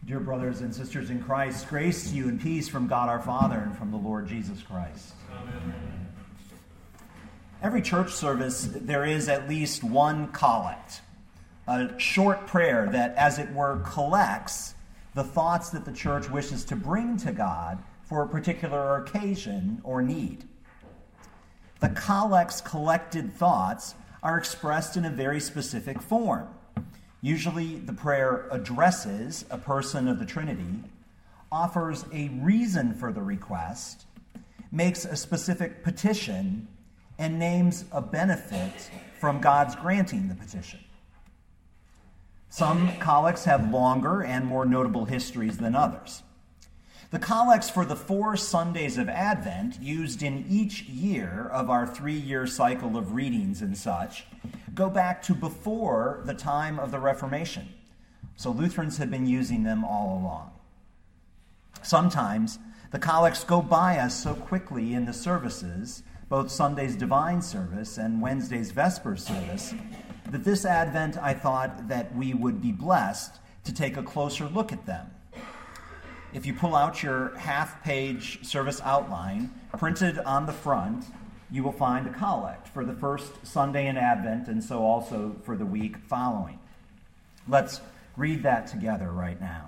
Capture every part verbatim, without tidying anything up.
Dear brothers and sisters in Christ, grace to you and peace from God our Father and from the Lord Jesus Christ. Amen. Every church service, there is at least one collect, a short prayer that, as it were, collects the thoughts that the church wishes to bring to God for a particular occasion or need. The collect's collected thoughts are expressed in a very specific form. Usually the prayer addresses a person of the Trinity, offers a reason for the request, makes a specific petition, and names a benefit from God's granting the petition. Some collects have longer and more notable histories than others. The collects for the four Sundays of Advent, used in each year of our three-year cycle of readings and such, go back to before the time of the Reformation. So Lutherans have been using them all along. Sometimes the collects go by us so quickly in the services, both Sunday's Divine Service and Wednesday's Vesper Service, that this Advent I thought that we would be blessed to take a closer look at them. If you pull out your half-page service outline, printed on the front, you will find a collect for the first Sunday in Advent and so also for the week following. Let's read that together right now.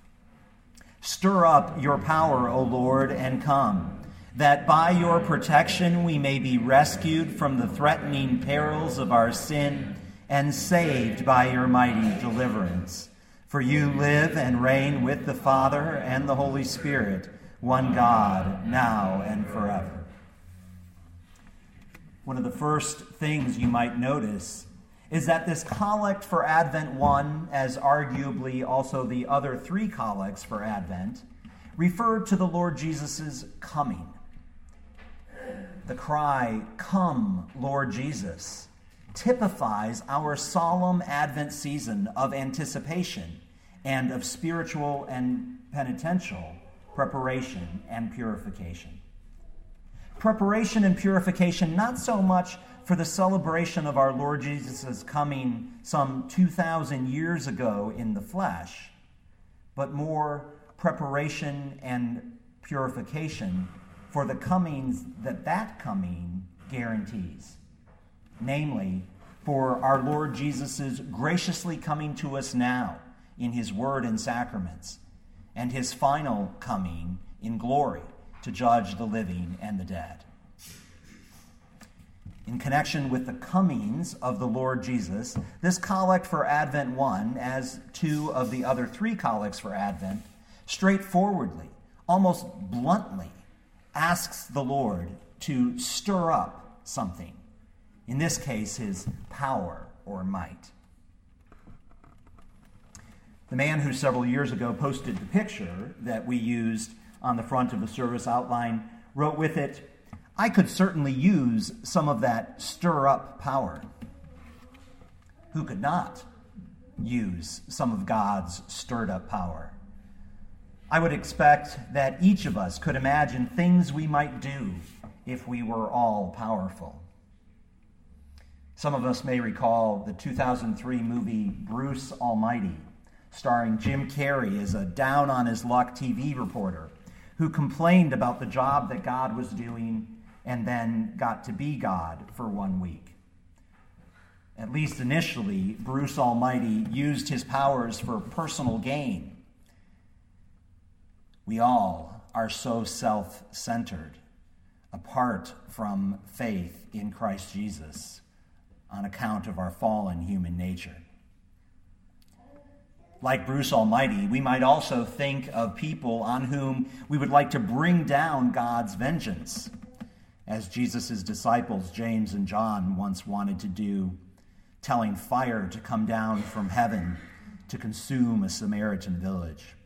Stir up your power, O Lord, and come, that by your protection we may be rescued from the threatening perils of our sin and saved by your mighty deliverance. For you live and reign with the Father and the Holy Spirit, one God, now and forever. One of the first things you might notice is that this collect for Advent one, as arguably also the other three collects for Advent, referred to the Lord Jesus' coming. The cry, "Come, Lord Jesus," typifies our solemn Advent season of anticipation and of spiritual and penitential preparation and purification. Preparation and purification not so much for the celebration of our Lord Jesus' coming some two thousand years ago in the flesh, but more preparation and purification for the comings that that coming guarantees. Namely, for our Lord Jesus' graciously coming to us now in his word and sacraments, and his final coming in glory to judge the living and the dead. In connection with the comings of the Lord Jesus, this collect for Advent one, as two of the other three collects for Advent, straightforwardly, almost bluntly, asks the Lord to stir up something. In this case, his power or might. The man who several years ago posted the picture that we used on the front of the service outline wrote with it, "I could certainly use some of that stir-up power." Who could not use some of God's stirred-up power? I would expect that each of us could imagine things we might do if we were all powerful. Some of us may recall the two thousand three movie Bruce Almighty, starring Jim Carrey as a down-on-his-luck T V reporter who complained about the job that God was doing and then got to be God for one week. At least initially, Bruce Almighty used his powers for personal gain. We all are so self-centered, apart from faith in Christ Jesus, on account of our fallen human nature. Like Bruce Almighty, we might also think of people on whom we would like to bring down God's vengeance, as Jesus' disciples, James and John, once wanted to do, telling fire to come down from heaven to consume a Samaritan village.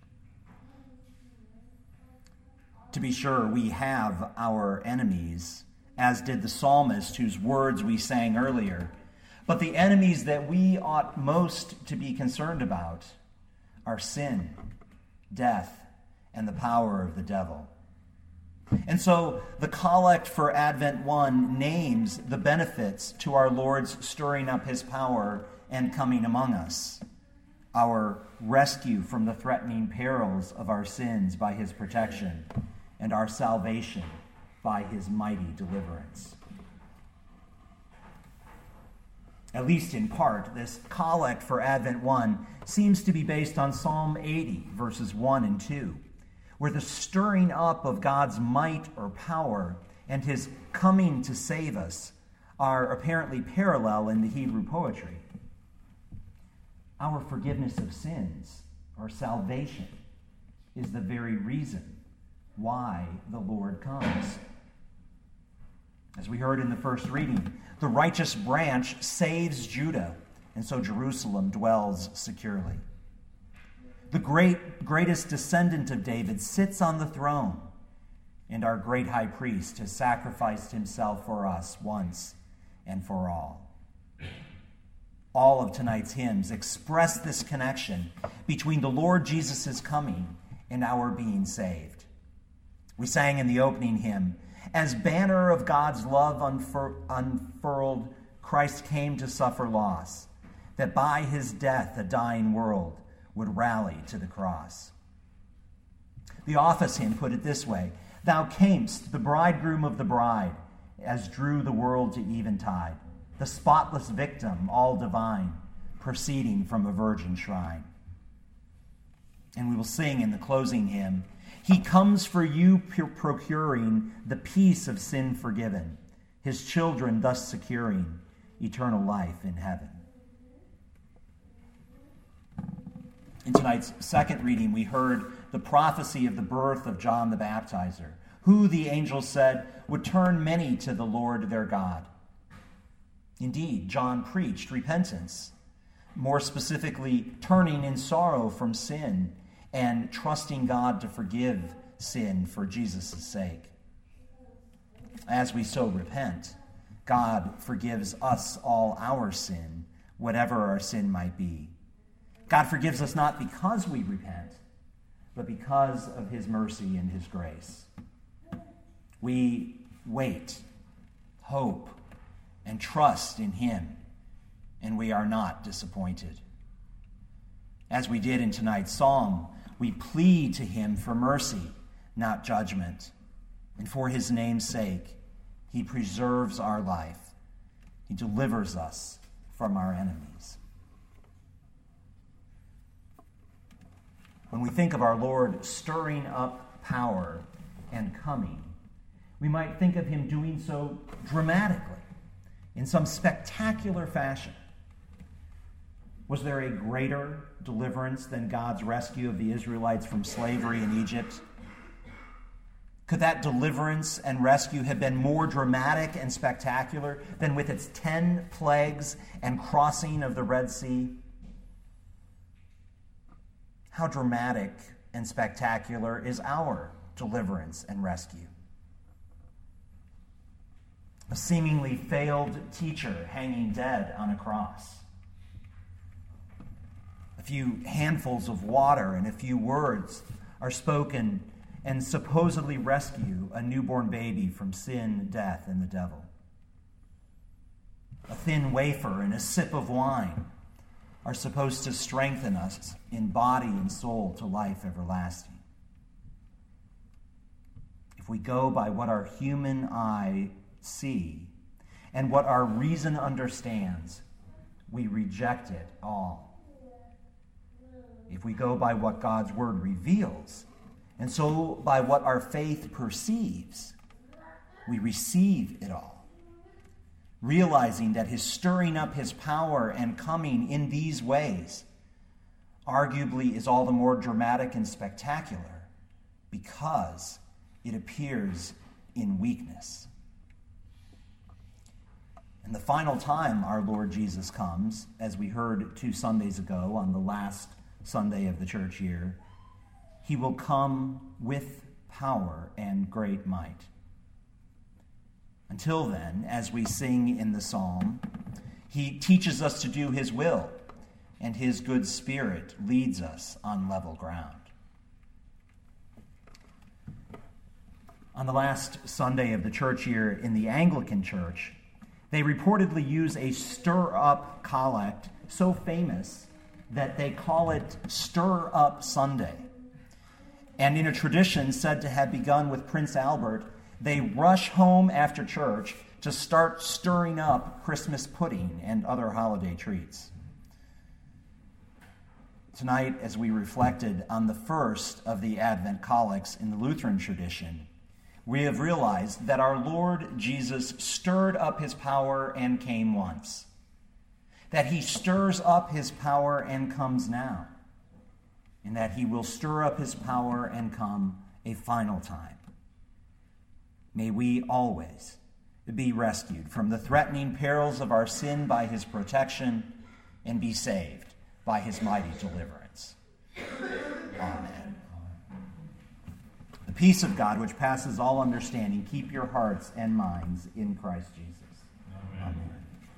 To be sure, we have our enemies, as did the psalmist whose words we sang earlier, but the enemies that we ought most to be concerned about are sin, death, and the power of the devil. And so the collect for Advent one names the benefits to our Lord's stirring up his power and coming among us. our rescue from the threatening perils of our sins by his protection, and our salvation by his mighty deliverance. At least in part, this collect for Advent one seems to be based on Psalm eighty, verses one and two, where the stirring up of God's might or power and his coming to save us are apparently parallel in the Hebrew poetry. Our forgiveness of sins, our salvation, is the very reason why the Lord comes. As we heard in the first reading, the righteous branch saves Judah, and so Jerusalem dwells securely. The great, greatest descendant of David sits on the throne, and our great high priest has sacrificed himself for us once and for all. All of tonight's hymns express this connection between the Lord Jesus' coming and our being saved. We sang in the opening hymn, "As banner of God's love unfur- unfurled, Christ came to suffer loss, that by his death a dying world would rally to the cross." The office hymn put it this way, "Thou camest, the bridegroom of the bride, as drew the world to eventide, the spotless victim, all divine, proceeding from a virgin shrine." And we will sing in the closing hymn, "He comes for you procuring the peace of sin forgiven, his children thus securing eternal life in heaven." In tonight's second reading, we heard the prophecy of the birth of John the Baptizer, who, the angel said, would turn many to the Lord their God. Indeed, John preached repentance, more specifically, turning in sorrow from sin and trusting God to forgive sin for Jesus' sake. As we so repent, God forgives us all our sin, whatever our sin might be. God forgives us not because we repent, but because of his mercy and his grace. We wait, hope, and trust in him, and we are not disappointed. As we did in tonight's psalm, we plead to him for mercy, not judgment. And for his name's sake, he preserves our life. He delivers us from our enemies. When we think of our Lord stirring up power and coming, we might think of him doing so dramatically, in some spectacular fashion. Was there a greater deliverance than God's rescue of the Israelites from slavery in Egypt? Could that deliverance and rescue have been more dramatic and spectacular than with its ten plagues and crossing of the Red Sea? How dramatic and spectacular is our deliverance and rescue? A seemingly failed teacher hanging dead on a cross. A few handfuls of water and a few words are spoken and supposedly rescue a newborn baby from sin, death, and the devil. A thin wafer and a sip of wine are supposed to strengthen us in body and soul to life everlasting. If we go by what our human eye see and what our reason understands, we reject it all. If we go by what God's word reveals, and so by what our faith perceives, we receive it all, realizing that his stirring up his power and coming in these ways arguably is all the more dramatic and spectacular because it appears in weakness. And the final time our Lord Jesus comes, as we heard two Sundays ago on the last Sunday of the church year, he will come with power and great might. Until then, as we sing in the psalm, he teaches us to do his will, and his good spirit leads us on level ground. On the last Sunday of the church year in the Anglican Church, they reportedly use a stir-up collect so famous that they call it Stir Up Sunday. And in a tradition said to have begun with Prince Albert, they rush home after church to start stirring up Christmas pudding and other holiday treats. Tonight, as we reflected on the first of the Advent collects in the Lutheran tradition, we have realized that our Lord Jesus stirred up his power and came once, that he stirs up his power and comes now, and that he will stir up his power and come a final time. May we always be rescued from the threatening perils of our sin by his protection and be saved by his mighty deliverance. Amen. The peace of God, which passes all understanding, keep your hearts and minds in Christ Jesus.